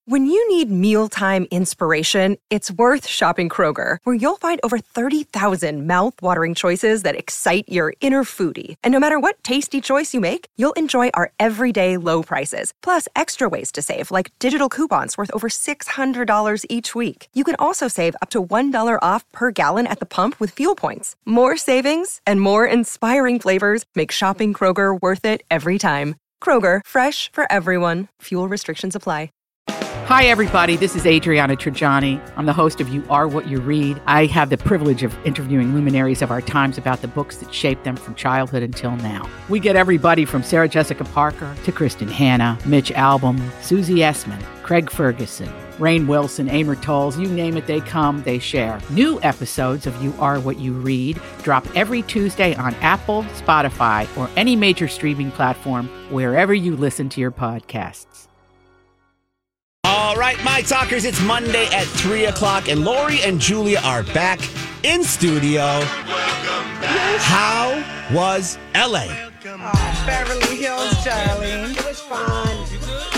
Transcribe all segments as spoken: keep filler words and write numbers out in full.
When you need mealtime inspiration, it's worth shopping Kroger, where you'll find over thirty thousand mouth-watering choices that excite your inner foodie. And no matter what tasty choice you make, you'll enjoy our everyday low prices, plus extra ways to save, like digital coupons worth over six hundred dollars each week. You can also save up to one dollar off per gallon at the pump with fuel points. More savings and more inspiring flavors make shopping Kroger worth it every time. Kroger, fresh for everyone. Fuel restrictions apply. Hi, everybody. This is Adriana Trajani. I'm the host of You Are What You Read. I have the privilege of interviewing luminaries of our times about the books that shaped them from childhood until now. We get everybody from Sarah Jessica Parker to Kristen Hanna, Mitch Albom, Susie Essman, Craig Ferguson, Rainn Wilson, Amor Tolls, you name it, they come, they share. New episodes of You Are What You Read drop every Tuesday on Apple, Spotify, or any major streaming platform wherever you listen to your podcasts. All right, my talkers, it's Monday at three o'clock, and Lori and Julia are back in studio. How was L A? Oh, Beverly Hills, darling. It was fun.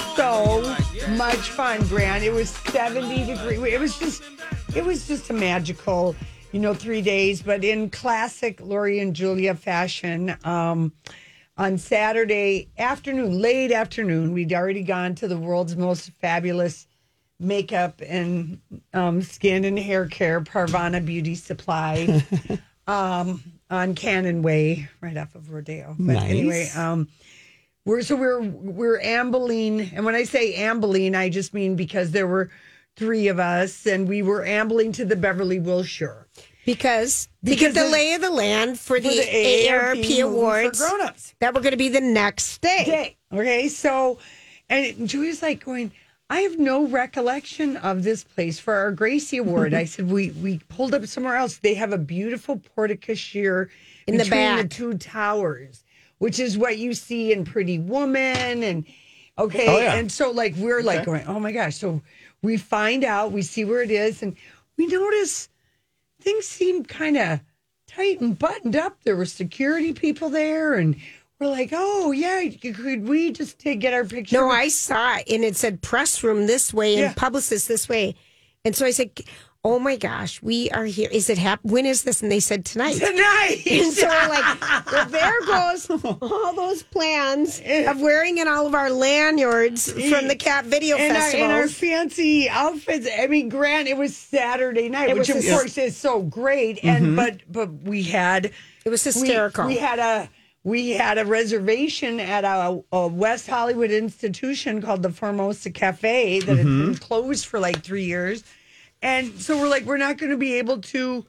So much fun, Grant. It was seventy degrees. It was just, it was just a magical, you know, three days. But in classic Lori and Julia fashion, um, on Saturday afternoon, late afternoon, we'd already gone to the world's most fabulous makeup and um, skin and hair care, Parvana Beauty Supply, um, on Cannon Way, right off of Rodeo. But nice. anyway, um, we're so we're we're ambling, and when I say ambling, I just mean because there were three of us, and we were ambling to the Beverly Wilshire. Because, Because because the the- lay of the land for, for the, the A R P, A R P Awards for grown-ups. that were going to be the next day. Day. Okay, so, and Julia's like going, I have no recollection of this place for our Gracie Award. I said, we we pulled up somewhere else. They have a beautiful porte-cochere In the between back. the two towers, which is what you see in Pretty Woman. And okay, Oh, yeah. and so like we're like going, oh my gosh. So we find out, we see where it is, and we notice things seem kind of tight and buttoned up. There were security people there, and we're like, oh, yeah, could we just take, get our picture? No, I saw it, and it said press room this way and Yeah. publicist this way. And so I said, oh my gosh, we are here. Is it hap- When is this? And they said tonight. Tonight. And so we're like, well, there goes all those plans of wearing in all of our lanyards from the Cat Video and our, Festival. and our fancy outfits. I mean, Grant, it was Saturday night, It which was of hys- course is so great. And but but we had It was we- hysterical. We, had a we had a reservation at a, a West Hollywood institution called the Formosa Cafe that had been closed for like three years. And so we're like, we're not going to be able to.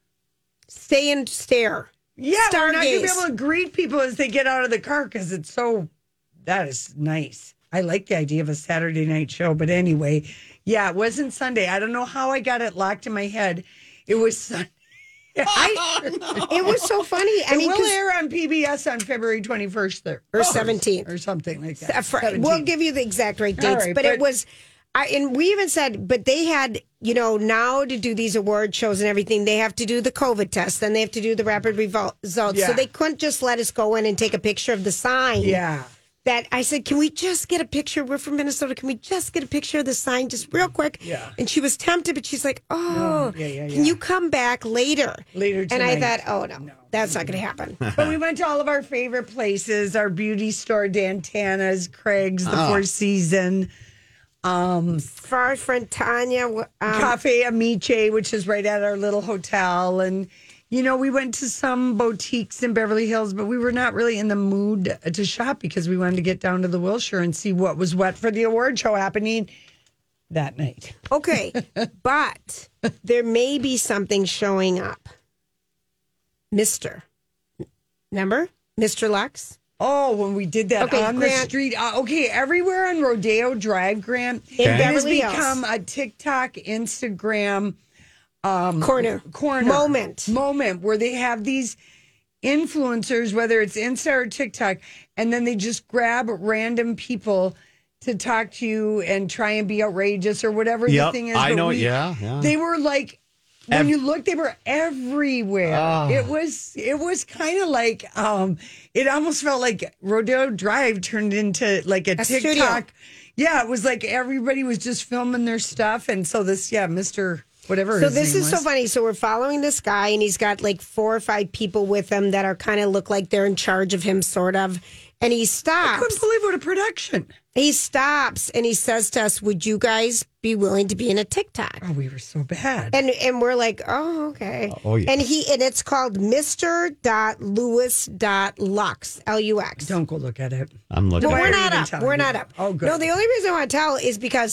Stay and stare. Yeah, we're not going to be Stargaze. able to greet people as they get out of the car because it's so, that is nice. I like the idea of a Saturday night show. But anyway, yeah, it wasn't Sunday. I don't know how I got it locked in my head. It was Sunday. I, it was so funny. I It mean, will 'cause- air on P B S on February twenty-first there. Or seventeenth. Or something like that. Uh, fr- We'll seventeenth. give you the exact right All dates, right, but, it but- was, I, and we even said, but they had, you know, now to do these award shows and everything, they have to do the COVID test, then they have to do the rapid revol- results. Yeah. So they couldn't just let us go in and take a picture of the sign. Yeah. That I said, can we just get a picture? We're from Minnesota. Can we just get a picture of the sign just real quick? Yeah. And she was tempted, but she's like, oh, yeah, yeah, can yeah. you come back later? Later And I tonight. thought, oh, no, that's not going to happen. But we went to all of our favorite places, our beauty store, Dantana's, Craig's, the Four Season, um, Far friend Tanya. Um, Cafe Amiche, which is right at our little hotel. And, you know, we went to some boutiques in Beverly Hills, but we were not really in the mood to shop because we wanted to get down to the Wilshire and see what was what for the award show happening that night. Okay, but there may be something showing up. Mister Remember? Mister Lux? Oh, when we did that Okay, on Grant- the street. Uh, okay, everywhere on Rodeo Drive, Grant. In It has Beverly Hills. become a TikTok, Instagram Corner. corner Moment. moment where they have these influencers, whether it's Insta or TikTok, and then they just grab random people to talk to you and try and be outrageous or whatever the Yep, thing is. I But know, we- yeah, yeah. They were like, when Ev- you look, they were everywhere. Ah. It was, it was kind of like, um, it almost felt like Rodeo Drive turned into like a, A TikTok. studio. Yeah, it was like everybody was just filming their stuff. And so this, yeah, Mister Whatever So his this name is was. so funny. So we're following this guy, and he's got like four or five people with him that are kind of look like they're in charge of him, sort of. And he I stops. couldn't believe what a production. He stops and he says to us, "Would you guys be willing to be in a TikTok?" Oh, we were so bad. And and we're like, "Oh, okay." Oh, yeah. And he and it's called Mister Lewis Lux L U X. Don't go look at it. I'm looking. No, Why we're are you not even up. telling We're me not that? up. Oh, good. No, the only reason I want to tell is because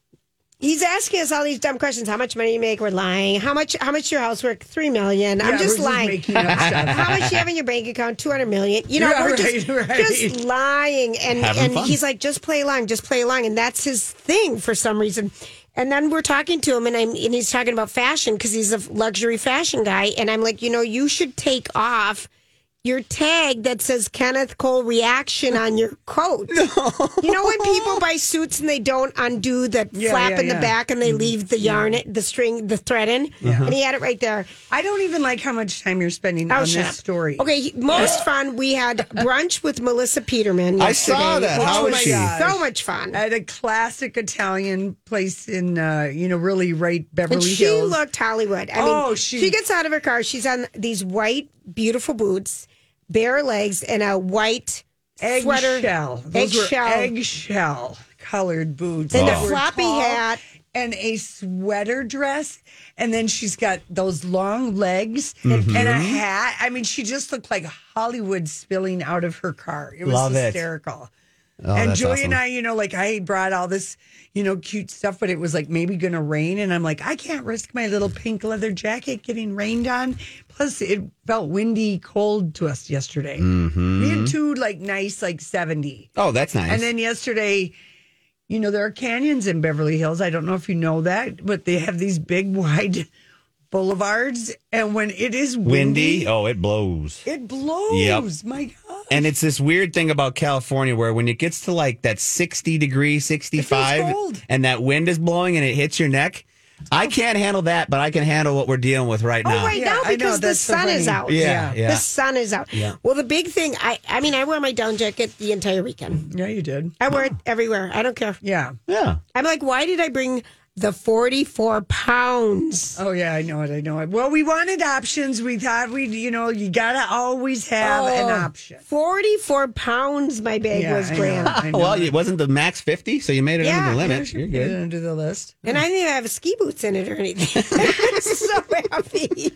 he's asking us all these dumb questions. How much money you make? We're lying. How much? How much your house worth? Three million. I'm Yeah, just we're lying. making up stuff. How much you have in your bank account? Two hundred million. You know, Yeah, we're right, just, right. just lying. And Having and fun. he's like, just play along, just play along, and that's his thing for some reason. And then we're talking to him, and I'm and he's talking about fashion because he's a luxury fashion guy. And I'm like, you know, you should take off your tag that says Kenneth Cole reaction on your coat. You know when people buy suits and they don't undo the Yeah, flap yeah, in the yeah. back and they leave the yarn, the string, the thread in? And he had it right there. I don't even like how much time you're spending Oh, on shut this up. story. Okay, he- most fun. We had brunch with Melissa Peterman. I saw yesterday, that. which How was was she? So much fun. At a classic Italian place in, uh, you know, really right Beverly And she Hills. looked Hollywood. I Oh, mean, she- she gets out of her car. She's on these white, beautiful boots, bare legs, and a white sweater. Eggshell. Those Eggshell. were eggshell colored boots. And that a were floppy tall, hat. and a sweater dress. And then she's got those long legs and a hat. I mean, she just looked like Hollywood spilling out of her car. It was Love it. hysterical. Oh, and that's Julie awesome. and I, you know, like I brought all this, you know, cute stuff, but it was like maybe going to rain. And I'm like, I can't risk my little pink leather jacket getting rained on. Plus, it felt windy, cold to us yesterday. Mm-hmm. We had two like nice, like seventy. Oh, that's nice. And then yesterday, you know, there are canyons in Beverly Hills. I don't know if you know that, but they have these big, wide boulevards. And when it is windy, windy. Oh, it blows. it blows. Yep. My God. And it's this weird thing about California where when it gets to like that sixty degree, sixty-five, cold. and that wind is blowing and it hits your neck, I can't handle that, but I can handle what we're dealing with right Oh, now. right Yeah, now I know, because the that's so sun is funny. out. Yeah, yeah. The sun is out. Yeah. Well, the big thing, I, I mean, I wear my down jacket the entire weekend. Yeah, you did. I wear it everywhere. I don't care. Yeah. Yeah. I'm like, why did I bring the forty-four pounds? Oh, yeah, I know it. I know it. Well, we wanted options. We thought we'd, you know, you got to always have an Oh, option. forty-four pounds my bag Yeah, was, I Grant. know, I know. Well, it wasn't the max fifty, so you made it Yeah, under the yeah, limit. Sure, You're put it good. under the list. And I didn't even have ski boots in it or anything. It's so happy.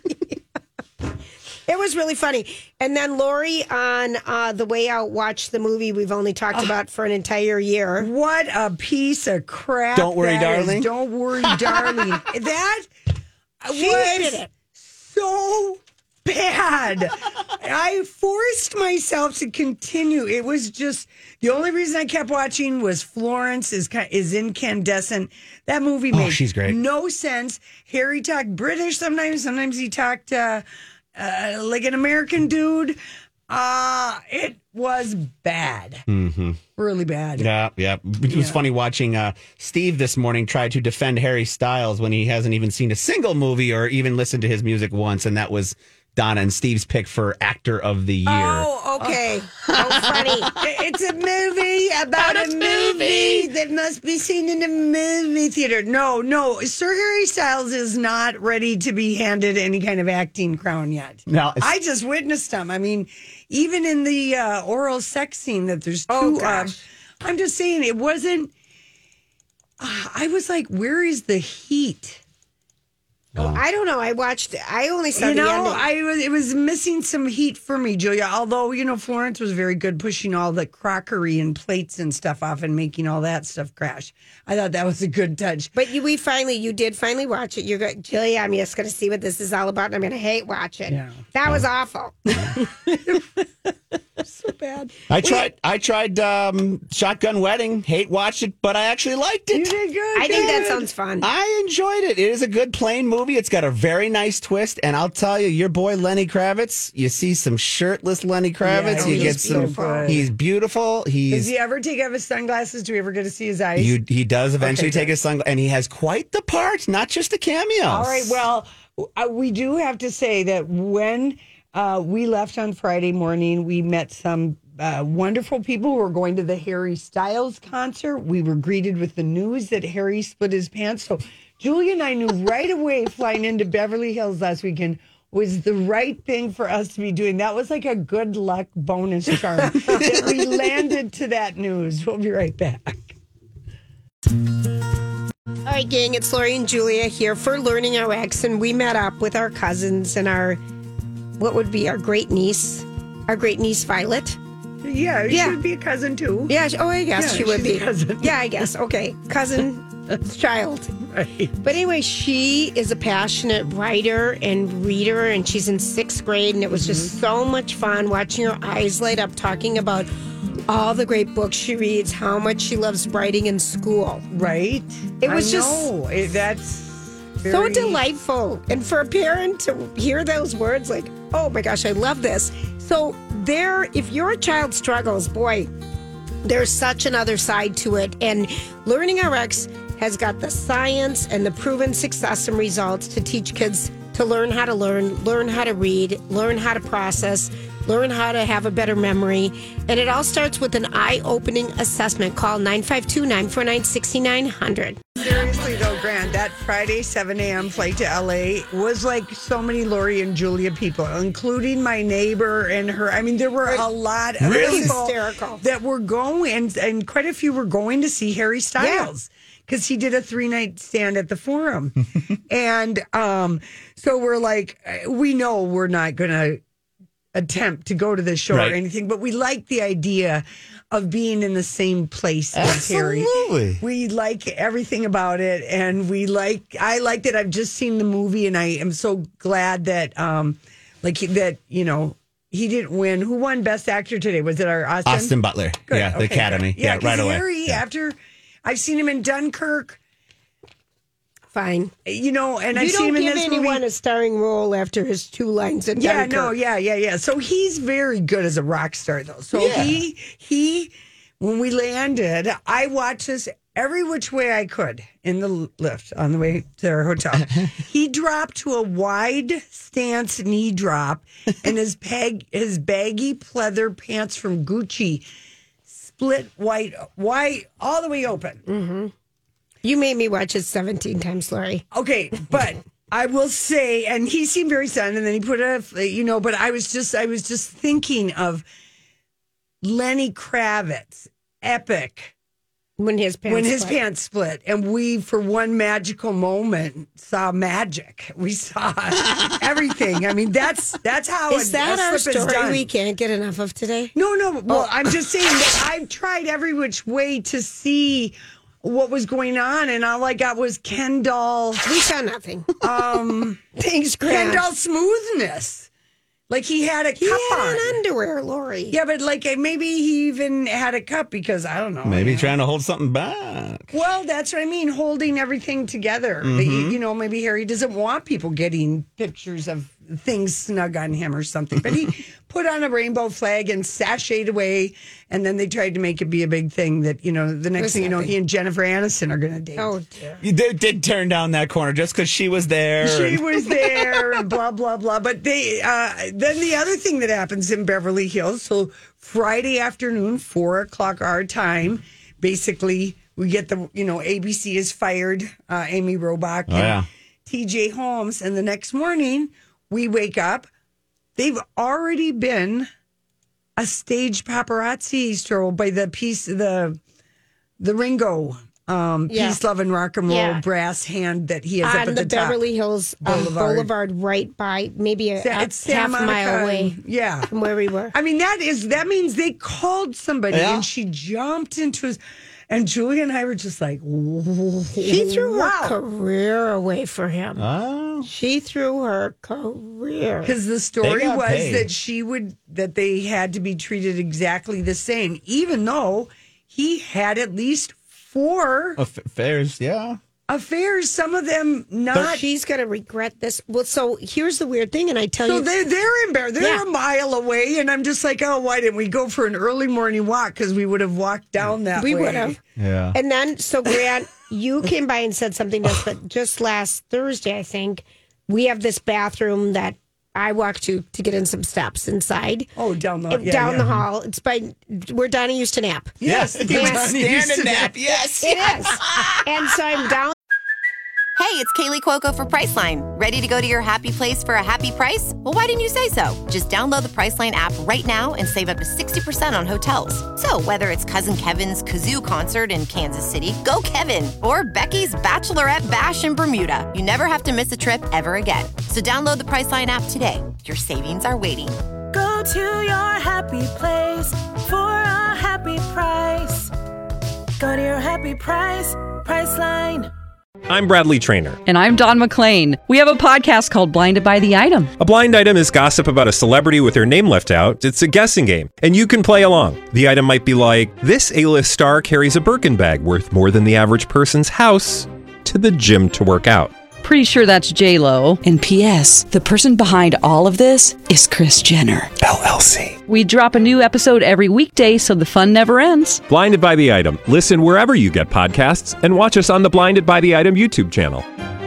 It was really funny. And then Lori on uh, the way out watched the movie we've only talked about for an entire year. What a piece of crap. Don't Worry, that is. Darling? Don't worry, darling. That She was hated it. so bad. I forced myself to continue. It was just the only reason I kept watching was Florence is ki- is incandescent. That movie Oh, made she's great. no sense. Harry talked British sometimes. Sometimes he talked uh, uh, like an American dude. Uh, it was bad. Mm-hmm. Really bad. Yeah, yeah. It was Yeah. funny watching uh, Steve this morning try to defend Harry Styles when he hasn't even seen a single movie or even listened to his music once, and that was Donna and Steve's pick for actor of the year. Oh, okay. Oh, funny. It's a movie about a movie that must be seen in a movie theater. No, no. Sir Harry Styles is not ready to be handed any kind of acting crown yet. No, it's- I just witnessed him. I mean, even in the uh, oral sex scene that there's two Oh, of, gosh. I'm just saying it wasn't. Uh, I was like, where is the heat? I don't know. I watched, I only saw You the know, ending. I was it was missing some heat for me, Julia. Although you know, Florence was very good pushing all the crockery and plates and stuff off and making all that stuff crash. I thought that was a good touch. But you, we finally, you did finally watch it. You're going, Julia, I'm just going to see what this is all about, and I'm going to hate watch it. Yeah. That was awful. So bad. I tried. I tried um, Shotgun Wedding. Hate watched it, but I actually liked You it. did good. I think that good. sounds fun. I enjoyed it. It is a good plain movie. It's got a very nice twist, and I'll tell you, your boy Lenny Kravitz. You see some shirtless Lenny Kravitz. Yeah, you he's get some. beautiful. He's beautiful. Does He's he ever take off his sunglasses? Do we ever get to see his eyes? you. He does eventually Okay, take good. his sunglasses, and he has quite the part, not just a cameo. All right. Well, uh, we do have to say that when uh, we left on Friday morning, we met some uh, wonderful people who were going to the Harry Styles concert. We were greeted with the news that Harry split his pants. So Julia and I knew right away flying into Beverly Hills last weekend was the right thing for us to be doing. That was like a good luck bonus charm that we landed to that news. We'll be right back. All right, gang, it's Lori and Julia here for Learning Our Ex, and we met up with our cousins and our, what would be our great niece, our great niece Violet. Yeah, she Yeah. would be a cousin too. Yeah, oh, I guess Yeah, she would she's a be. cousin. Yeah, I guess. Okay, cousin, child. Right. But anyway, she is a passionate writer and reader, and she's in sixth grade, and it was just so much fun watching her eyes light up talking about all the great books she reads, how much she loves writing in school. Right? It was I just know. It, that's so very- delightful. And for a parent to hear those words, like, oh my gosh, I love this. So there, if your child struggles, boy, there's such another side to it. And Learning Our Ex has got the science and the proven success and results to teach kids to learn how to learn, learn how to read, learn how to process, learn how to have a better memory. And it all starts with an eye-opening assessment. Call nine five two, nine four nine, six nine zero zero. Seriously though, Grant, that Friday seven a.m. flight to L A was like so many Lori and Julia people, including my neighbor and her. I mean, there were a lot of Really? people Hysterical. that were going, and, and quite a few were going to see Harry Styles. Because he did a three night stand at the Forum. and um, so we're like, we know we're not going to attempt to go to the show Right. or anything, but we like the idea of being in the same place as Harry. Absolutely. We like everything about it, and we like. I like that. I've just seen the movie, and I am so glad that, um, like that, you know, he didn't win. Who won Best Actor today? Was it our Austin? Austin Butler. Good. Yeah, the Okay, Academy. good. Yeah, 'cause right away. Harry, Yeah. after I've seen him in Dunkirk, Fine. you know, and You I've seen don't him in give this anyone movie. a starring role after his two lines in Yeah, Dunkirk. no, yeah, yeah, yeah. So he's very good as a rock star, though. So Yeah. he he, when we landed, I watched this every which way I could in the lift on the way to our hotel. He dropped to a wide stance knee drop, and his peg his baggy pleather pants from Gucci split white white all the way open. You made me watch it seventeen times, Lori. Okay, but I will say, and he seemed very sad, and then he put a, you know, but I was just, I was just thinking of Lenny Kravitz, epic, When his pants when his split. pants split, and we, for one magical moment, saw magic. We saw everything. I mean, that's that's how Is a- that a our slip is story done. we can't get enough of today? No, no. Well, I'm just saying that I've tried every which way to see what was going on, and all I got was Ken doll. We saw nothing. Um, Thanks, Ken Grant. doll smoothness. Like he had a He cup had on. an underwear, Lori. Yeah, but like maybe he even had a cup because I don't know. Maybe yeah. trying to hold something back. Well, that's what I mean, holding everything together. Mm-hmm. The- you know, maybe Harry doesn't want people getting pictures of things snug on him or something. But he put on a rainbow flag and sashayed away. And then they tried to make it be a big thing that, you know, the next Was thing you know, nothing. he and Jennifer Aniston are going to date. Oh, dear. You did, did turn down that corner just because she was there. She and- was there and blah, blah, blah. But they, uh, then the other thing that happens in Beverly Hills, so Friday afternoon, four o'clock our time, basically we get the, you know, A B C has fired uh, Amy Robach and Oh, yeah. T J Holmes. And the next morning we wake up, they've already been a stage paparazzi stroll by the piece, the, the Ringo. Um, Yeah. Peace, Love, and Rock and Roll Yeah. brass hand that he has up On at the, the, top. Beverly Hills um, Boulevard. Boulevard. right by maybe a, Sa- a it's Santa half a mile Monica, away yeah. from where we were. I mean, that is that means they called somebody Yeah. and she jumped into his. And Julia and I were just like, She threw wow. her career away for him. Oh. She threw her career. Because the story They got was paid. that she would that they had to be treated exactly the same, even though he had at least four Aff- Affairs, yeah. affairs. Some of them not. She's going to regret this. Well, so here's the weird thing, and I tell So you. they're they're embarrassed. They're Yeah. a mile away, and I'm just like, oh, why didn't we go for an early morning walk? Because we would have walked down that we way. would have. Yeah. And then, so Grant, you came by and said something to us, but just last Thursday, I think, we have this bathroom that I walk to to get in some steps inside. Oh, down the It- yeah, down yeah. the hall. It's by where Donnie used to nap. Yes, Yes. Donnie used Stand and to nap. nap. Yes. It is. And so I'm down. Hey, it's Kaylee Cuoco for Priceline. Ready to go to your happy place for a happy price? Well, why didn't you say so? Just download the Priceline app right now and save up to sixty percent on hotels. So whether it's Cousin Kevin's Kazoo concert in Kansas City, go Kevin, or Becky's Bachelorette Bash in Bermuda, you never have to miss a trip ever again. So download the Priceline app today. Your savings are waiting. Go to your happy place for a happy price. Go to your happy price, Priceline. I'm Bradley Trainer. And I'm Don McClain. We have a podcast called Blinded by the Item. A blind item is gossip about a celebrity with their name left out. It's a guessing game, and you can play along. The item might be like, this A-list star carries a Birkin bag worth more than the average person's house to the gym to work out. Pretty sure that's J-Lo. And P S the person behind all of this is Kris Jenner, L L C. We drop a new episode every weekday so the fun never ends. Blinded by the Item. Listen wherever you get podcasts and watch us on the Blinded by the Item YouTube channel.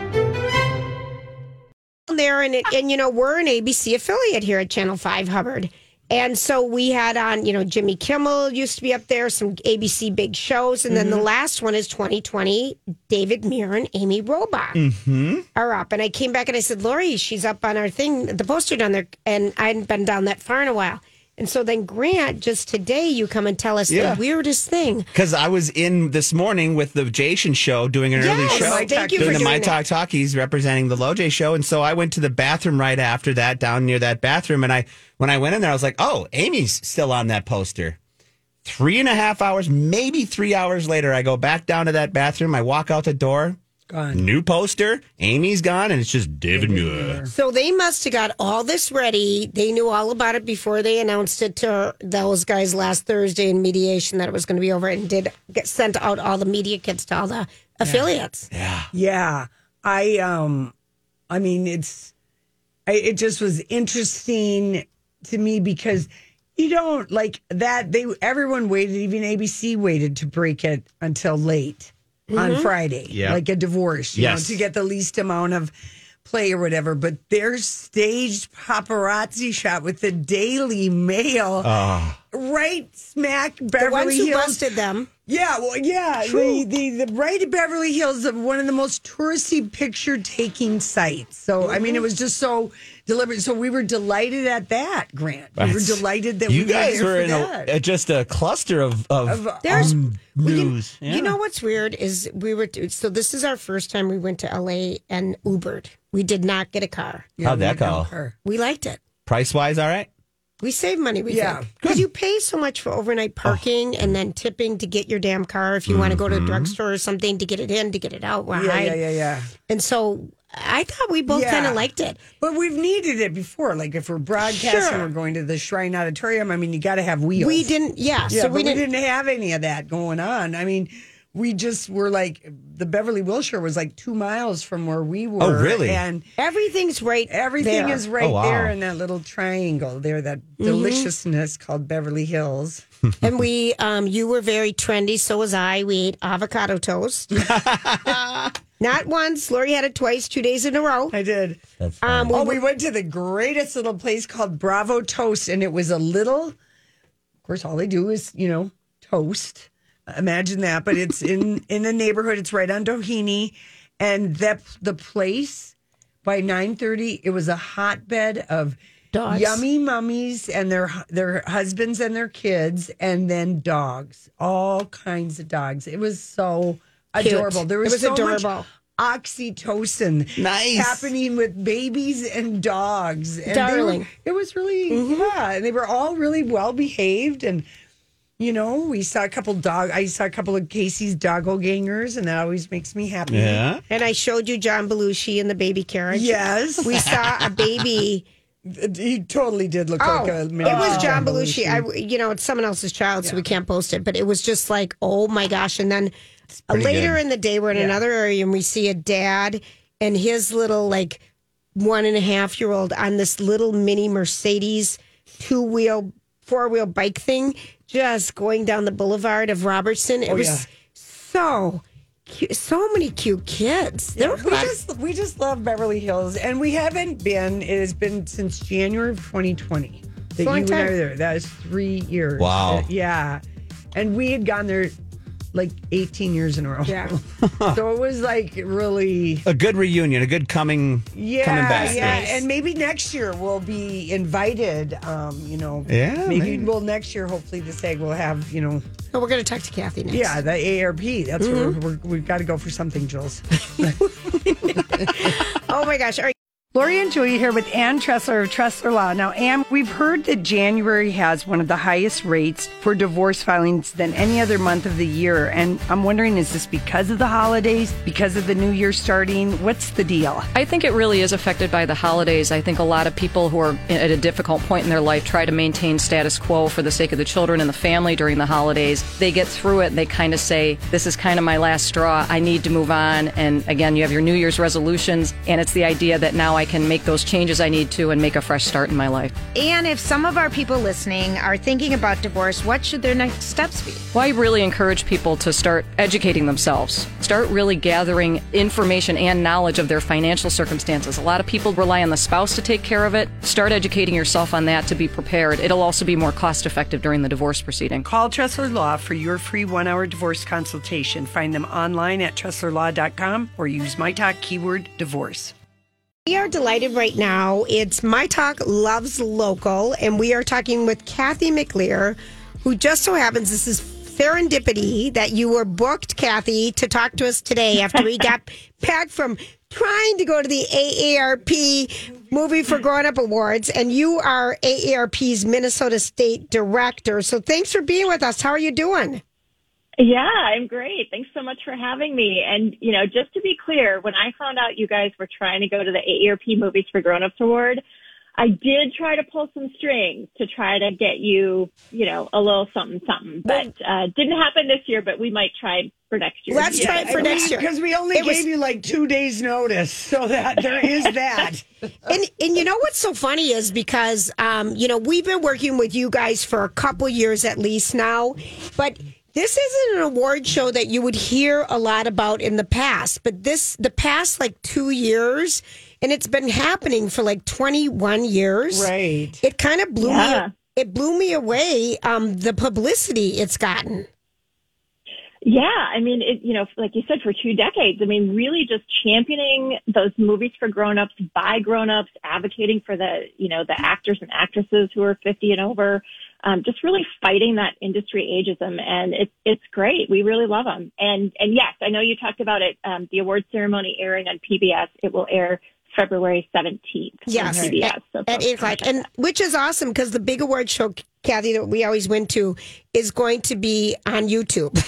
There and, it, and, you know, we're an A B C affiliate here at Channel five Hubbard. And so we had on, you know, Jimmy Kimmel used to be up there, some A B C big shows. And then the last one is twenty twenty. David Muir and Amy Robach Mm-hmm. are up. And I came back and I said, Lori, she's up on our thing, the poster down there. And I hadn't been down that far in a while. And so then, Grant, just today, you come and tell us Yeah. the weirdest thing. Because I was in this morning with the Jason show doing an early Yes, show. thank you for doing the doing My that. Talk Talkies representing the Low J show. And so I went to the bathroom right after that, down near that bathroom. And I, when I went in there, I was like, oh, Amy's still on that poster. Three and a half hours, maybe three hours later, I go back down to that bathroom. I walk out the door. Gone. New poster. Amy's gone, and it's just David Muir. So they must have got all this ready. They knew all about it before they announced it to those guys last Thursday in mediation that it was going to be over, and did get sent out all the media kits to all the affiliates. Yeah. Yeah, I um, I mean, it's, I, it just was interesting to me because you don't like that. They everyone waited, even A B C waited to break it until late on Friday, Yeah. like a divorce, you Yes. know, to get the least amount of play or whatever. But their staged paparazzi shot with the Daily Mail, right smack The Beverly ones who Hills. busted them. Yeah, well, yeah, the, the the right at Beverly Hills, of one of the most touristy picture taking sites. So I mean, it was just so deliberate. So we were delighted at that, Grant. We were That's- delighted that you we guys were were there in for a, that. a- just a cluster of, of There's um, we can- news. You know what's weird is we were so this is our first time we went to L A and Ubered. We did not get a car. How'd that we know go? her. We liked it. Price wise, all right? We saved money. We Yeah. think because you pay so much for overnight parking and then tipping to get your damn car if you want to go to a drugstore or something to get it in to get it out. Well, Yeah, I- yeah, yeah, yeah. And so I thought we both Yeah. kind of liked it. But we've needed it before. Like if we're broadcasting, Sure. we're going to the Shrine Auditorium. I mean, you got to have wheels. We didn't. Yeah. Yeah, so but we didn't. have any of that going on. I mean, we just were like the Beverly Wilshire was like two miles from where we were. Oh, really? And Everything's right. everything there. is right Oh, wow. there in that little triangle there, that deliciousness called Beverly Hills. And we, um, you were very trendy. So was I. We ate avocado toast. Not once. Lori had it twice, two days in a row. I did. Um, Oh, we went to the greatest little place called Bravo Toast, and it was a little. Of course, all they do is you know toast. Imagine that, but it's in in a neighborhood. It's right on Doheny, and that the place by nine thirty, it was a hotbed of Dogs. yummy mummies and their their husbands and their kids, and then dogs, all kinds of dogs. It was so Cute. adorable. There was, It was so adorable. much oxytocin Nice. happening with babies and dogs. And they were- Darling. it was really, yeah. And they were all really well behaved. And, you know, we saw a couple dog, I saw a couple of Casey's doggo gangers, and that always makes me happy. Yeah. And I showed you John Belushi in the baby carriage. Yes. We saw a baby. He totally did look Oh, like a it mini was John Belushi. I, you know, it's someone else's child, so we can't post it. But it was just like, oh my gosh! And then pretty later good. in the day, we're in another area and we see a dad and his little like one and a half year old on this little mini Mercedes two wheel, four wheel bike thing, just going down the boulevard of Robertson. It Oh, was yeah. so cute, so many cute kids. There Yeah, were we a lot- just we just love Beverly Hills, and we haven't been. It has been since January of twenty twenty that you long and I time. are there. That is three years. Wow. Uh, yeah, and we had gone there like eighteen years in a row. Yeah. So it was like really. A good reunion, a good coming, Yeah, coming back. yeah, Nice. and maybe next year we'll be invited. Um, you know, Yeah, maybe, maybe. well next year hopefully the SAG will have you know, oh, we're going to talk to Kathy next. yeah, the A A R P. That's where we're, we're, we've got to go for something, Jules. Oh my gosh! All right. Lori and Julia here with Ann Tressler of Tressler Law. Now, Ann, we've heard that January has one of the highest rates for divorce filings than any other month of the year. And I'm wondering, is this because of the holidays, because of the new year starting? What's the deal? I think it really is affected by the holidays. I think a lot of people who are at a difficult point in their life try to maintain status quo for the sake of the children and the family during the holidays. They get through it and they kind of say, this is kind of my last straw. I need to move on. And again, you have your New Year's resolutions, and it's the idea that now I can make those changes I need to and make a fresh start in my life. And if some of our people listening are thinking about divorce, what should their next steps be? Well, I really encourage people to start educating themselves. Start really gathering information and knowledge of their financial circumstances. A lot of people rely on the spouse to take care of it. Start educating yourself on that to be prepared. It'll also be more cost effective during the divorce proceeding. Call Tressler Law for your free one-hour divorce consultation. Find them online at tressler law dot com or use my talk keyword divorce. We are delighted right now. It's My Talk Loves Local, and we are talking with Kathy McLear, who just so happens this is serendipity that you were booked, Kathy, to talk to us today after we got back from trying to go to the A A R P Movie for Grown Up Awards, and you are A A R P's Minnesota State Director. So thanks for being with us. How are you doing? Yeah, I'm great. Thanks so much for having me. And, you know, just to be clear, when I found out you guys were trying to go to the A A R P Movies for Grown-Ups Award, I did try to pull some strings to try to get you, you know, a little something, something. But uh, didn't happen this year, but we might try for next year. Let's try it for next year. Because we only It gave was- you like two days notice, so that there is that. And and you know what's so funny is because um, you know, we've been working with you guys for a couple years at least now, but this isn't an award show that you would hear a lot about in the past. But this the past like two years, and it's been happening for like twenty-one years. Right. It kind of blew Yeah. me it blew me away, um, the publicity it's gotten. Yeah, I mean, it, you know, like you said, for two decades, I mean, really just championing those movies for grown-ups, by grown-ups, advocating for the, you know, the actors and actresses who are fifty and over, um, just really fighting that industry ageism. And it's, it's great. We really love them. And, and yes, I know you talked about it, um, the award ceremony airing on P B S. It will air February seventeenth Yes, on P B S. at, So at folks eight can o'clock, check and which is awesome because the big award show, Kathy, that we always went to is going to be on YouTube.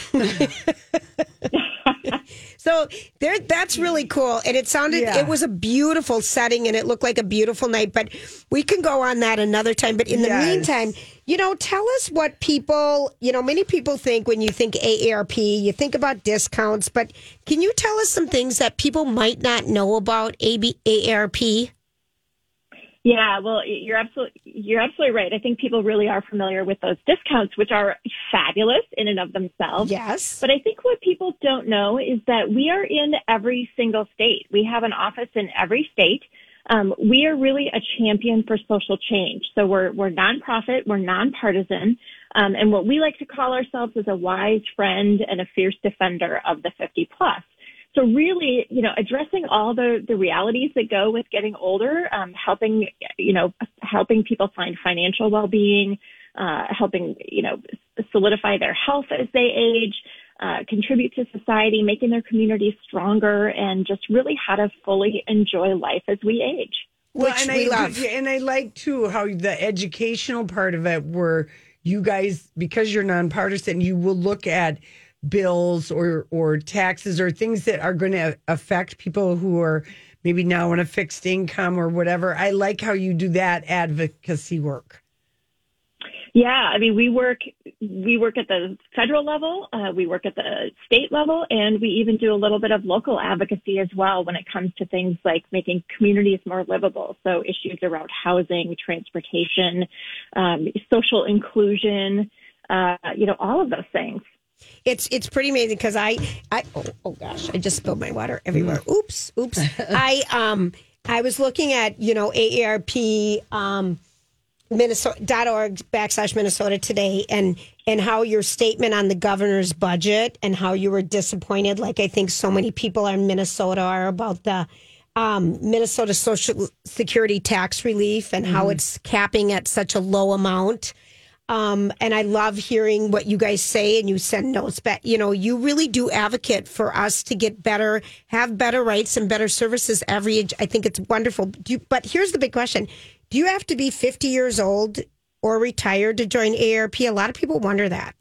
So there, that's really cool, and it sounded Yeah. it was a beautiful setting, and it looked like a beautiful night. But we can go on that another time. But in the Yes. meantime, you know, tell us what people, you know, many people think when you think A A R P, you think about discounts. But can you tell us some things that people might not know about A B A A R P? Yeah, well, you're absolutely you're absolutely right. I think people really are familiar with those discounts, which are fabulous in and of themselves. Yes. But I think what people don't know is that we are in every single state. We have an office in every state. Um, we are really a champion for social change. So we're we're nonprofit, we're nonpartisan, um, and what we like to call ourselves is a wise friend and a fierce defender of the fifty plus. So really, you know, addressing all the, the realities that go with getting older, um, helping, you know, helping people find financial well-being, uh, helping, you know, solidify their health as they age, uh, contribute to society, making their communities stronger, and just really how to fully enjoy life as we age. Which and we I, love. And I like, too, how the educational part of it, where you guys, because you're nonpartisan, you will look at bills or or taxes or things that are going to affect people who are maybe now on a fixed income or whatever. I like how you do that advocacy work. Yeah, I mean, we work we work at the federal level, uh, we work at the state level, and we even do a little bit of local advocacy as well when it comes to things like making communities more livable. So issues around housing, transportation, um, social inclusion, uh, you know, all of those things. It's it's pretty amazing because I I oh, oh gosh, I just spilled my water everywhere. Oops, oops. I um I was looking at, you know, A A R P um Minnesota dot org backslash Minnesota today and and how your statement on the governor's budget and how you were disappointed, like I think so many people in Minnesota are, about the um, Minnesota Social Security tax relief and mm-hmm. how it's capping at such a low amount. Um, and I love hearing what you guys say, and you send notes back. You know, you really do advocate for us to get better, have better rights and better services every age. I think it's wonderful. Do you, but here's the big question. Do you have to be fifty years old or retired to join A A R P? A lot of people wonder that.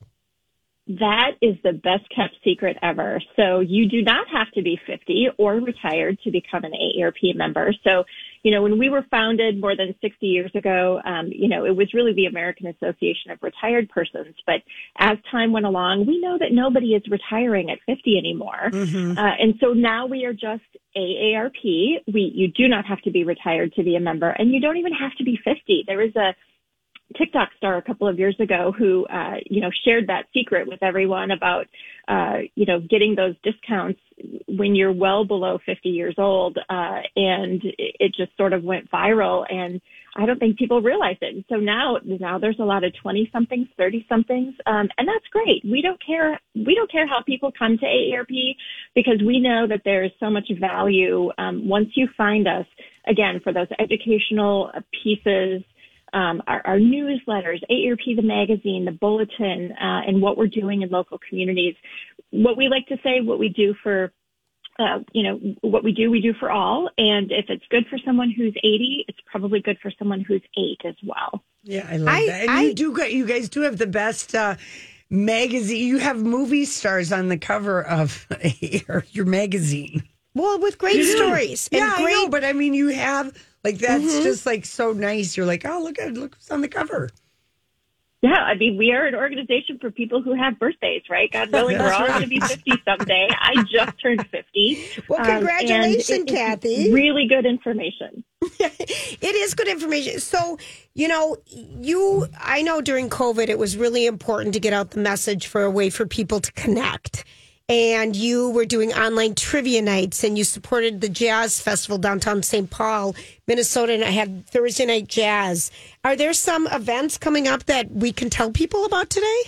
That is the best kept secret ever. So you do not have to be fifty or retired to become an A A R P member. So, you know, when we were founded more than sixty years ago, um, you know, it was really the American Association of Retired Persons. But as time went along, we know that nobody is retiring at fifty anymore. Mm-hmm. Uh, and so now we are just A A R P. We, you do not have to be retired to be a member, and you don't even have to be fifty. There is a TikTok star a couple of years ago who, uh, you know, shared that secret with everyone about, uh, you know, getting those discounts when you're well below fifty years old. Uh, and it just sort of went viral, and I don't think people realized it. And so now, now there's a lot of twenty somethings, thirty somethings. Um, and that's great. We don't care. We don't care how people come to A A R P, because we know that there is so much value. Um, once you find us, again, for those educational pieces, Um, our, our newsletters, A A R P, the magazine, the bulletin, uh, and what we're doing in local communities. What we like to say, what we do for, uh, you know, what we do, we do for all. And if it's good for someone who's eighty, it's probably good for someone who's eight as well. Yeah, I love I, that. And I, you do, you guys do have the best uh, magazine. You have movie stars on the cover of your magazine. Well, with great stories. And yeah, great, I know, but I mean, you have, like, that's mm-hmm. just, like, so nice. You're like, oh, look at look who's on the cover. Yeah, I mean, we are an organization for people who have birthdays, right? God willing, we're all going to be fifty someday. I just turned fifty. Well, congratulations, um, it, Kathy. Really good information. It is good information. So, you know, you, I know during COVID, it was really important to get out the message for a way for people to connect. And you were doing online trivia nights, and you supported the Jazz Festival downtown Saint Paul, Minnesota, and I had Thursday Night Jazz. Are there some events coming up that we can tell people about today?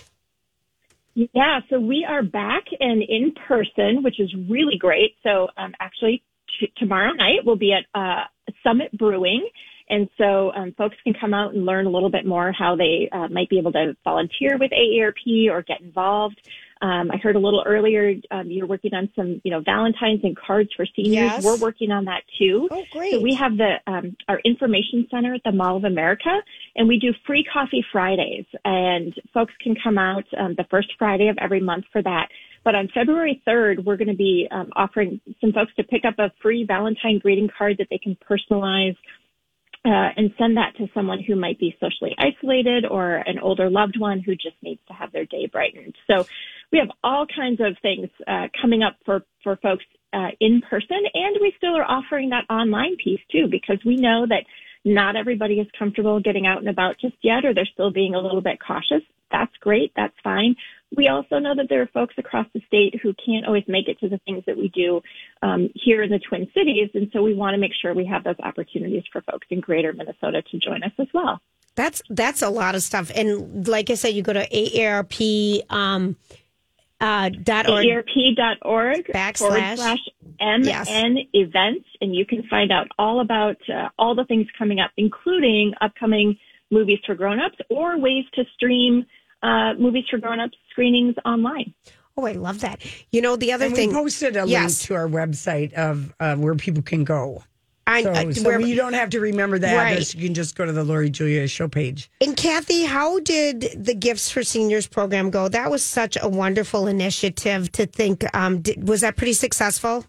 Yeah, so we are back and in person, which is really great. So um, actually, t- tomorrow night we'll be at uh, Summit Brewing. And so um, folks can come out and learn a little bit more how they uh, might be able to volunteer with A A R P or get involved. Um, I heard a little earlier um, you're working on some, you know, Valentines and cards for seniors. Yes. We're working on that too. Oh, great! So we have the um, our information center at the Mall of America, and we do free coffee Fridays, and folks can come out um, the first Friday of every month for that. But on February third, we're going to be um, offering some folks to pick up a free Valentine greeting card that they can personalize. Uh, and send that to someone who might be socially isolated or an older loved one who just needs to have their day brightened. So we have all kinds of things uh, coming up for, for folks uh, in person, and we still are offering that online piece too, because we know that not everybody is comfortable getting out and about just yet, or they're still being a little bit cautious. That's great. That's fine. We also know that there are folks across the state who can't always make it to the things that we do um, here in the Twin Cities. And so we want to make sure we have those opportunities for folks in greater Minnesota to join us as well. That's that's a lot of stuff. And like I said, you go to A A R P um, uh, dot org. A A R P dot org backslash forward slash M N yes. events. And you can find out all about uh, all the things coming up, including upcoming movies for grown-ups or ways to stream Uh, movies for grown-ups screenings online. Oh, I love that. You know, the other and thing. we posted a yes. link to our website of uh, where people can go. I, so I, so where, you don't have to remember the right. address. You can just go to the Lori Julia show page. And Kathy, how did the Gifts for Seniors program go? That was such a wonderful initiative to think. Um, did, was that pretty successful?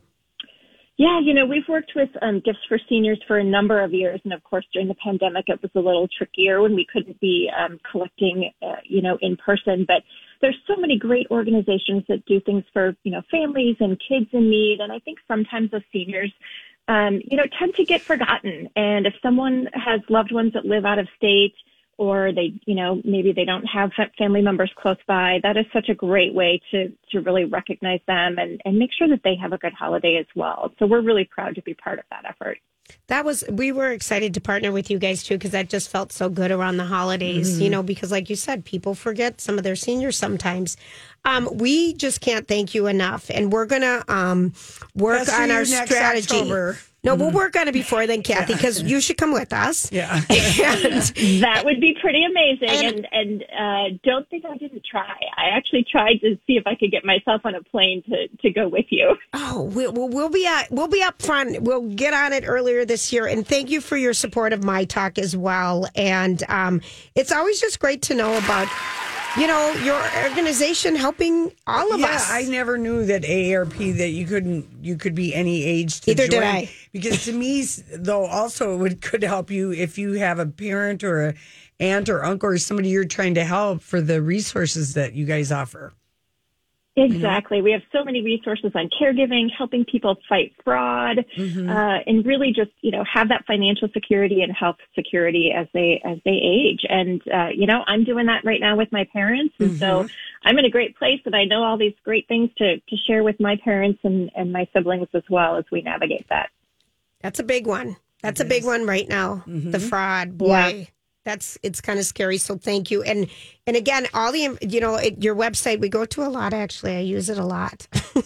Yeah, you know, we've worked with um, Gifts for Seniors for a number of years. And of course, during the pandemic, it was a little trickier when we couldn't be um, collecting, uh, you know, in person. But there's so many great organizations that do things for, you know, families and kids in need. And I think sometimes those seniors, um, you know, tend to get forgotten. And if someone has loved ones that live out of state, or they, you know, maybe they don't have family members close by, that is such a great way to, to really recognize them and, and make sure that they have a good holiday as well. So we're really proud to be part of that effort. That was, we were excited to partner with you guys too, because that just felt so good around the holidays, mm-hmm. you know, because like you said, people forget some of their seniors sometimes. Um, we just can't thank you enough. And we're going to um, work That's on our next strategy. October. No, we'll work on it before then, Kathy, because yeah. you should come with us. Yeah. And, that would be pretty amazing. And, and and uh, don't think I didn't try. I actually tried to see if I could get myself on a plane to, to go with you. Oh, we'll, we'll be at, we'll be up front. We'll get on it earlier this year. And thank you for your support of My Talk as well. And um, it's always just great to know about, you know, your organization helping all of yeah, us. I never knew that A A R P, that you couldn't, you could be any age to Either join. did I. Because to me, though, also it would, could help you if you have a parent or a aunt or uncle or somebody you're trying to help for the resources that you guys offer. Exactly. You know? We have so many resources on caregiving, helping people fight fraud, mm-hmm. uh, and really just, you know, have that financial security and health security as they, as they age. And, uh, you know, I'm doing that right now with my parents. And mm-hmm. so I'm in a great place, and I know all these great things to, to share with my parents and, and my siblings as well as we navigate that. That's a big one. That's it a big is. one right now. Mm-hmm. The fraud, boy. Yeah. That's, it's kind of scary. So thank you. And, and again, all the, you know, it, your website, we go to a lot, actually. I use it a lot.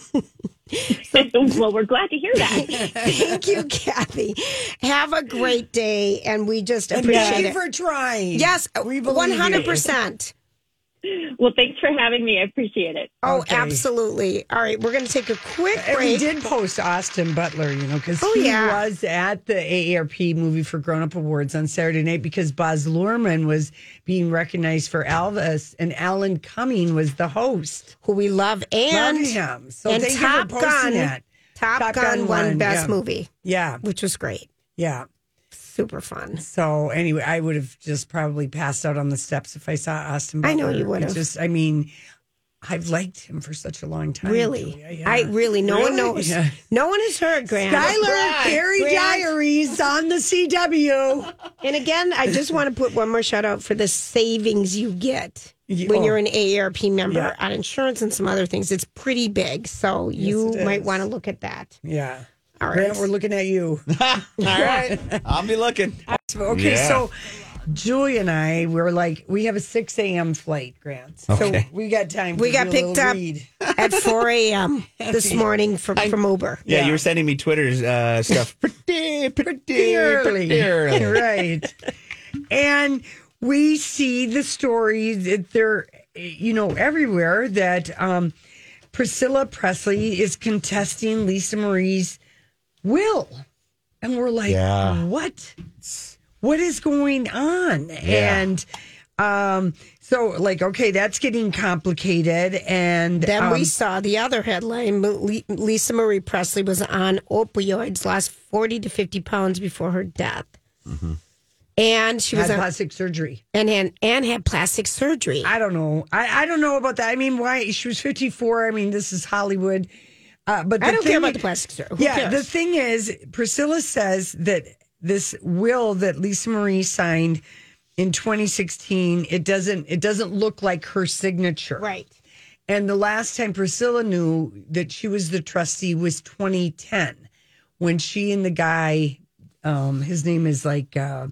So, well, we're glad to hear that. Thank you, Kathy. Have a great day. And we just and appreciate thank it. you for trying. Yes, we believe one hundred percent. You. Well, thanks for having me. I appreciate it. Oh, okay. Absolutely. All right, we're going to take a quick break. And we did post Austin Butler, you know, because oh, he yeah. was at the A A R P Movie for Grown Up Awards on Saturday night because Baz Luhrmann was being recognized for Elvis, and Alan Cumming was the host. Who we love. And, love him. So and thank Top you for posting Gun, that. Top, Top Gun, Gun won won, Best yeah. Movie. Yeah. Which was great. Yeah. Super fun. So anyway, I would have just probably passed out on the steps if I saw Austin Butler. I know you would have. Just, I mean, I've liked him for such a long time. Really? Julia, yeah. I really, no really? one knows. Yeah. No one has heard, Grant. Skylar Carey Diaries on the C W. And again, I just want to put one more shout out for the savings you get Yeah. when Oh. you're an A A R P member Yeah. on insurance and some other things. It's pretty big. So Yes, you it might is. want to look at that. Yeah. All right. Grant, we're looking at you. All right. I'll be looking. Okay, Yeah. so Julie and I were like, we have a six a.m. flight, Grant. So Okay. we got time. We to got do a picked little up read. at four a.m. this morning from, from Uber. Yeah, Yeah. you were sending me Twitter's uh, stuff pretty, pretty, Pretty early. pretty early. Right. And we see the stories that they're, you know, everywhere that um, Priscilla Presley is contesting Lisa Marie's will. And we're like, Yeah. what? What is going on? Yeah. And um, so, like, okay, that's getting complicated. And Then um, we saw the other headline. Le- Lisa Marie Presley was on opioids, lost forty to fifty pounds before her death. Mm-hmm. And she was had on, plastic surgery. and, and and had plastic surgery. I don't know. I, I don't know about that. I mean, why? She was fifty-four. I mean, this is Hollywood. Uh, but the I don't thing, care about the plastic surgery. Who yeah, cares? the thing is, Priscilla says that this will that Lisa Marie signed in twenty sixteen, it doesn't it doesn't look like her signature. Right. And the last time Priscilla knew that she was the trustee was twenty ten, when she and the guy, um, his name is like uh,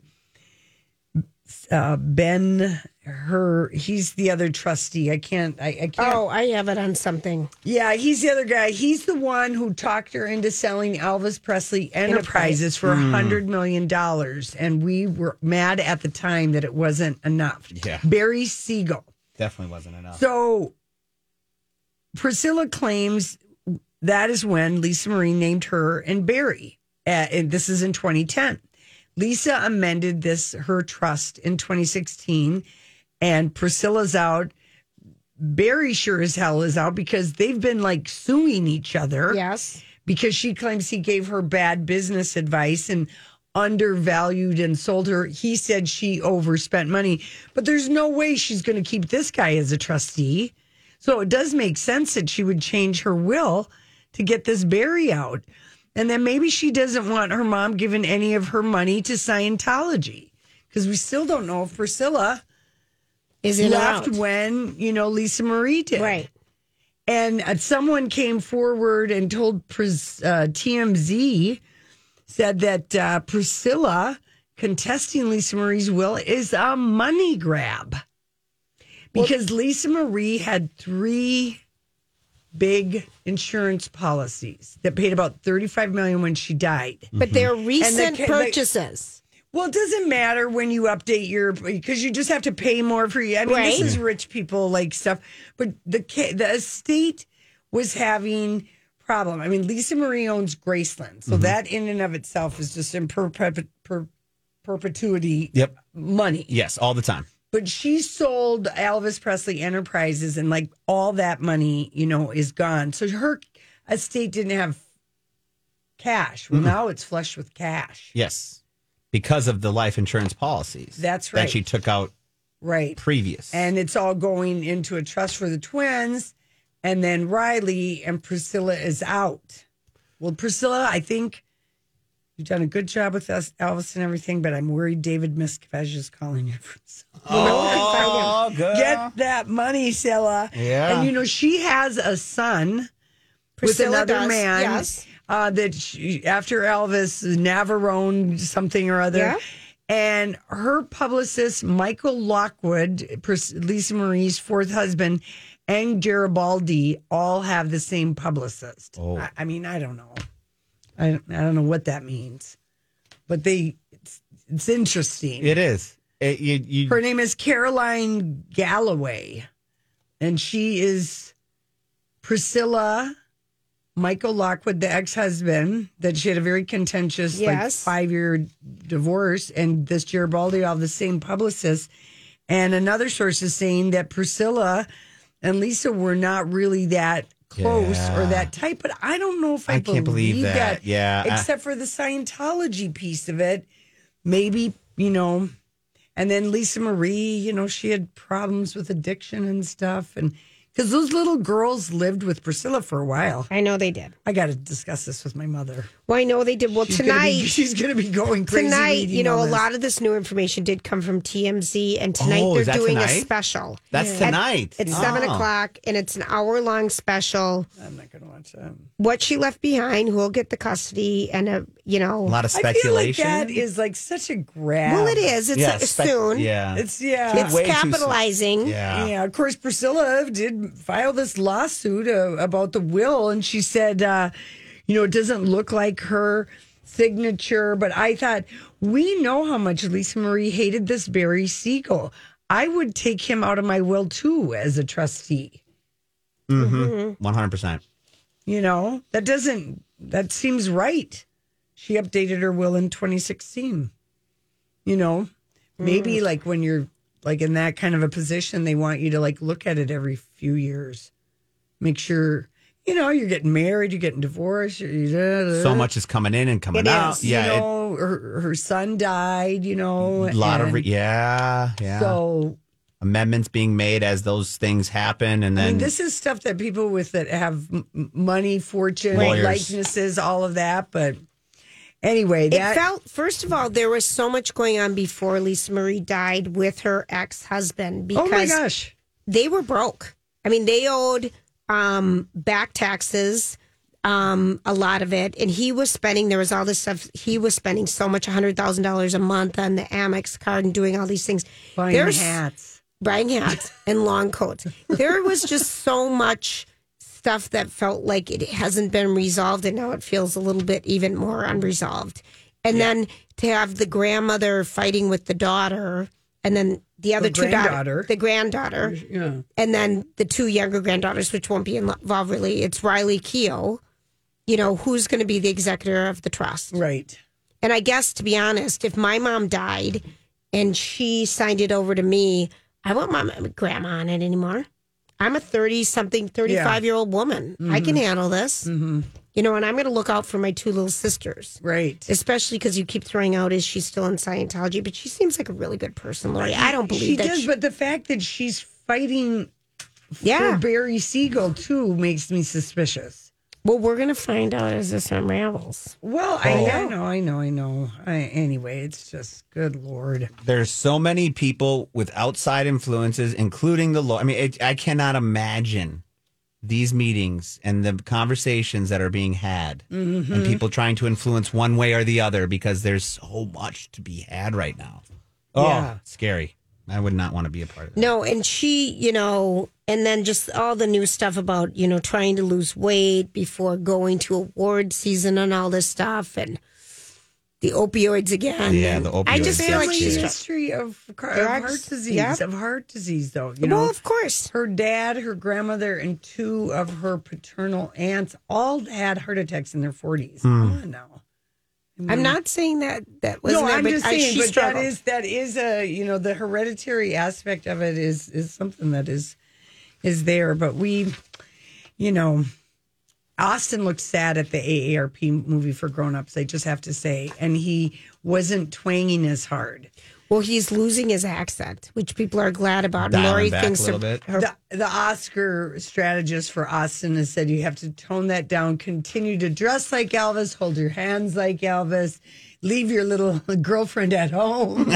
uh, Ben. Her, he's the other trustee. I can't. I, I can't. Oh, I have it on something. Yeah, he's the other guy. He's the one who talked her into selling Elvis Presley Enterprises for a hundred million dollars, and we were mad at the time that it wasn't enough. Yeah. Barry Siegel. Definitely wasn't enough. So Priscilla claims that is when Lisa Marie named her and Barry. Uh, and this is in twenty ten. Lisa amended this her trust in twenty sixteen. And Priscilla's out. Barry sure as hell is out because they've been like suing each other. Yes. Because she claims he gave her bad business advice and undervalued and sold her. He said she overspent money. But there's no way she's going to keep this guy as a trustee. So it does make sense that she would change her will to get this Barry out. And then maybe she doesn't want her mom giving any of her money to Scientology. because we still don't know if Priscilla Is in or left out. when, you know, Lisa Marie did. Right. And uh, someone came forward and told Pris- uh, T M Z, said that uh, Priscilla contesting Lisa Marie's will is a money grab. Because well, Lisa Marie had three big insurance policies that paid about thirty-five million dollars when she died. But they're recent the, purchases. The, well, it doesn't matter when you update your, because you just have to pay more for you. I mean, right. this is rich people like stuff. But the the estate was having problem. I mean, Lisa Marie owns Graceland. So mm-hmm. that in and of itself is just in perpet- per- perpetuity yep. money. Yes, all the time. But she sold Elvis Presley Enterprises, and like all that money, you know, is gone. So her estate didn't have cash. Well, mm-hmm. now it's flush with cash. Yes, because of the life insurance policies. That's right. That she took out right previous. And it's all going into a trust for the twins. And then Riley and Priscilla is out. Well, Priscilla, I think you've done a good job with us, Elvis and everything, but I'm worried David Miscavige is calling you. Oh, good. Get that money, Scylla. Yeah. And, you know, she has a son Priscilla with another does, man. Yes. Uh, that she, after Elvis, Navarone, something or other. Yeah. And her publicist, Michael Lockwood, Lisa Marie's fourth husband, and Garibaldi all have the same publicist. Oh. I, I mean, I don't know. I, I don't know what that means. But they, it's, it's interesting. It is. It, you, you... Her name is Caroline Galloway. And she is Priscilla, Michael Lockwood, the ex-husband, that she had a very contentious yes. like five-year divorce, and this Garibaldi all the same publicist. And another source is saying that Priscilla and Lisa were not really that close yeah. or that tight, but I don't know if I, I believe, can't believe that. that. Yeah, except for the Scientology piece of it. Maybe, you know, and then Lisa Marie, you know, she had problems with addiction and stuff, and because those little girls lived with Priscilla for a while. I know they did. I got to discuss this with my mother. Well, I know they did. Well, she's tonight... Gonna be, she's going to be going crazy. Tonight, you know, a this. lot of this new information did come from T M Z, and tonight oh, they're doing tonight? a special. That's At, tonight. It's oh. seven o'clock, and it's an hour-long special. I'm not going to watch that. What she left behind, who will get the custody, and, a, you know... A lot of speculation. I feel like that is like such a grab. Well, it is. It's yeah, a, spec- soon. Yeah. It's, yeah. It's capitalizing. Yeah. Yeah, of course, Priscilla did file this lawsuit uh, about the will, and she said, uh, you know, it doesn't look like her signature, but I thought, we know how much Lisa Marie hated this Barry Siegel. I would take him out of my will, too, as a trustee. Mm-hmm. one hundred percent. You know, that doesn't, that seems right. She updated her will in twenty sixteen. You know, maybe mm. like when you're like in that kind of a position, they want you to like look at it every few years. Make sure, you know, you're getting married, you're getting divorced. You're, so much is coming in and coming it out. Is. Yeah, you know, it, her, her son died, you know. A lot and of, re- yeah, yeah. So amendments being made as those things happen. And then I mean, this is stuff that people with that have m- money, fortune, Lawyers. likenesses, all of that. But anyway, that it felt, first of all, there was so much going on before Lisa Marie died with her ex-husband because oh my gosh, they were broke. I mean, they owed um, back taxes, um, a lot of it, and he was spending. There was all this stuff. He was spending so much, a hundred thousand dollars a month on the Amex card and doing all these things. buying There's, hats. Buying hats and long coats. There was just so much stuff that felt like it hasn't been resolved, and now it feels a little bit even more unresolved. And yeah. then to have the grandmother fighting with the daughter, and then the other the two granddaughter, daughters, the granddaughter, yeah. and then the two younger granddaughters, which won't be involved really. It's Riley Keough, you know, who's going to be the executor of the trust. Right. And I guess, to be honest, if my mom died and she signed it over to me, I won't want my grandma on it anymore. I'm a thirty-something, thirty-five-year-old yeah. woman. Mm-hmm. I can handle this. Mm-hmm. You know, and I'm going to look out for my two little sisters. Right. Especially because you keep throwing out, is she still in Scientology? But she seems like a really good person, Lori. I don't believe she that. does, she... but the fact that she's fighting yeah. for Barry Siegel, too, makes me suspicious. Well, we're going to find out as this unravels. Well, I, I know, I know, I know. I, anyway, it's just, good Lord. There's so many people with outside influences, including the law. I mean, it, I cannot imagine these meetings and the conversations that are being had Mm-hmm. and people trying to influence one way or the other because there's so much to be had right now. Oh, Yeah. scary. I would not want to be a part of that. No, and she, you know, and then just all the new stuff about, you know, trying to lose weight before going to award season and all this stuff and the opioids again. Yeah, And the opioids. I just feel like Family she's history of, car- of Drugs, heart disease, yep. of heart disease, though. You Well, know, of course. her dad, her grandmother, and two of her paternal aunts all had heart attacks in their forties. Come on now. I mean, I'm not saying that that was no, there, I'm but just I, saying, she but that struggled. is that is a you know the hereditary aspect of it is is something that is is there. But we, you know, Austin looked sad at the A A R P movie for grown-ups. I just have to say, and he wasn't twanging as hard. Well, he's losing his accent, which people are glad about. Dialing Lori back thinks a little her- bit. her- The, the Oscar strategist for Austin has said you have to tone that down, continue to dress like Elvis, hold your hands like Elvis, leave your little girlfriend at home,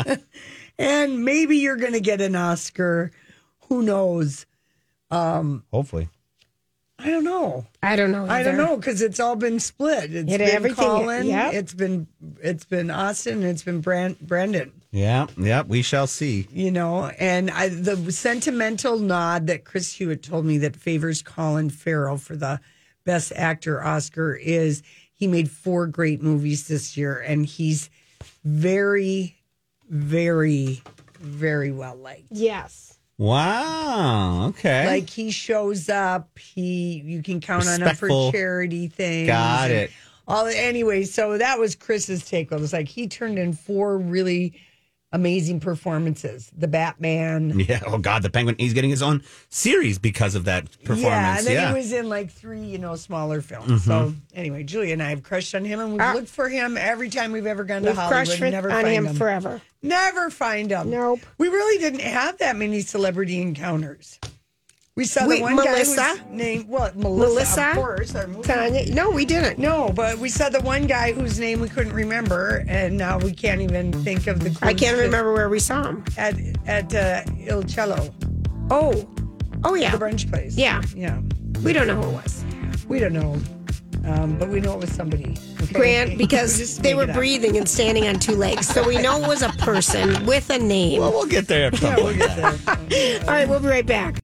and maybe you're going to get an Oscar. Who knows? Hopefully. I don't know. I don't know. I don't either. know because it's all been split. It's It- been everything- Colin, yep. it's been it's been Austin, and it's been Brand, Brandon. Yeah, yeah, we shall see. You know, and I, the sentimental nod that Chris Hewitt told me that favors Colin Farrell for the Best Actor Oscar is he made four great movies this year, and he's very, very, very well liked. Yes. Wow. Okay. Like he shows up, he you can count on him Respectful. for charity things. Got and it. All anyway, so that was Chris's take. It was like he turned in four really amazing performances. The Batman. Yeah. Oh God, the Penguin. He's getting his own series because of that performance. Yeah, and then yeah. he was in like three, you know, smaller films. So anyway, Julia and I have crushed on him, and we've Ah. looked for him every time we've ever gone to We've Hollywood. crushed for, never on find him, him forever. Never find him. Nope. We really didn't have that many celebrity encounters. We saw Wait, the one Melissa? guy whose name, well, Melissa, Melissa? of course. Our movie. Tanya? No, we didn't. No, but we saw the one guy whose name we couldn't remember, and now we can't even think of the. I clues can't that- remember where we saw him. at at uh, Il Cello, Oh. Oh, yeah. the brunch place. Yeah. yeah. We don't know who it was. We don't know, um, but we know it was somebody. Okay? Grant, We because just they make were it up. breathing and standing on two legs. So we know it was a person with a name. Well, we'll get there. At some Yeah, we'll point. get there. All right, we'll be right back.